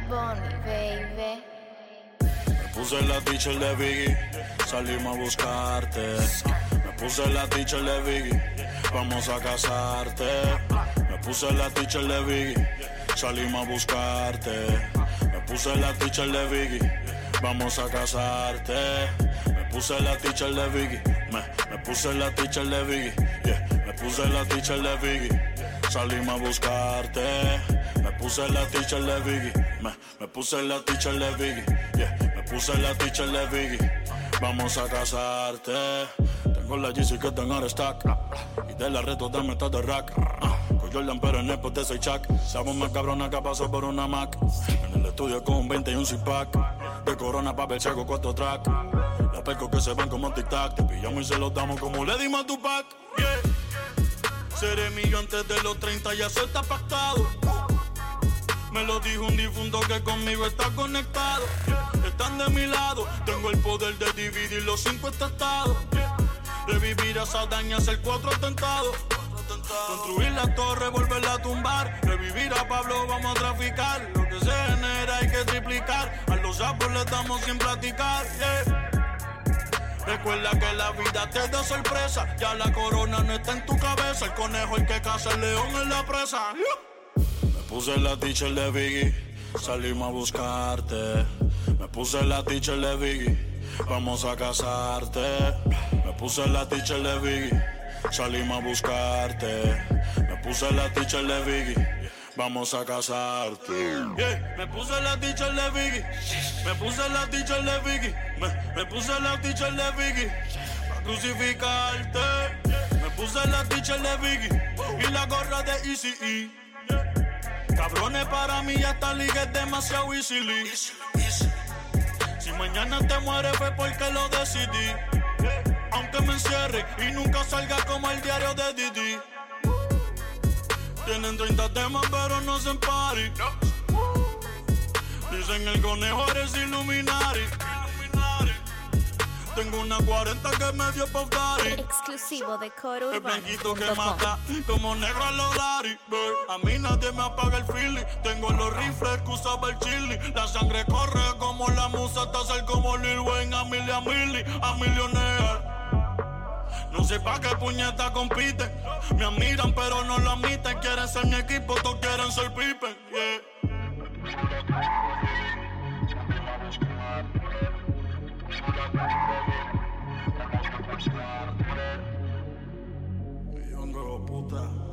Bunny, baby. Me puse la teacher de Biggie, salimos a buscarte. Me puse la teacher de Biggie, vamos a casarte. Me puse la teacher de Biggie, salimos a buscarte. Me puse la teacher de Biggie, vamos a casarte. Me puse la teacher de Biggie, me puse la teacher de Biggie, yeah. Me puse la teacher de Biggie, salimos a buscarte. Me puse la teacher de Biggie, me puse la teacher de Biggie, yeah. Me puse la teacher de Biggie, vamos a casarte. Tengo la GC que tengo en stack, y de la reto dame esta de rack. Con Jordan pero en el pot de 6 chac. Sabes más cabrona que pasó por una Mac. En el estudio con un 20 y un zip-pack. De Corona, papel seco, 4 track. Los pecos que se van como tic-tac. Te pillamos y se los damos como le dimos a Tupac, yeah. Seré mío antes de los 30, ya se está pactado. Me lo dijo un difunto que conmigo está conectado. Están de mi lado, tengo el poder de dividir los 5 estados. Revivir a Saddam y hacer 4 atentados. Construir la torre, volverla a tumbar. Revivir a Pablo, vamos a traficar. Lo que se genera hay que triplicar. A los sapos les damos sin platicar, yeah. Recuerda que la vida te da sorpresa. Ya la corona no está en tu cabeza. El conejo el que caza, el león en la presa, yeah. Me puse la teacher de Biggie, salimos a buscarte. Me puse la teacher de Biggie, vamos a casarte. Me puse la teacher de Biggie, salimos a buscarte. Me puse la teacher de Biggie, vamos a casarte, yeah. Me puse la teacher de Biggie, me puse la teacher de Biggie, me puse la teacher de Biggie, pa' crucificarte. Me puse la teacher de Biggie y la gorra de Eazy-E. Cabrones, para mí esta liga es demasiado easy. Si mañana te mueres fue porque lo decidí. Aunque me encierre y nunca salga como el diario de Didi. Tienen 30 temas pero no se party. Dicen el conejo eres Illuminati. Tengo una 40 que me dio Puff Daddy. Exclusivo de Coro El Urbano. blanquito que mata como negro a los Larry Bird. A mí nadie me apaga el feeling. Tengo los rifles que usaba el chili. La sangre corre como la musa. Taser como Lil Wayne. A millionaire. No sé pa' qué puñeta compiten. Me admiran pero no lo admiten. Quieren ser mi equipo, todos quieren ser Pippen, yeah. Millón de puta.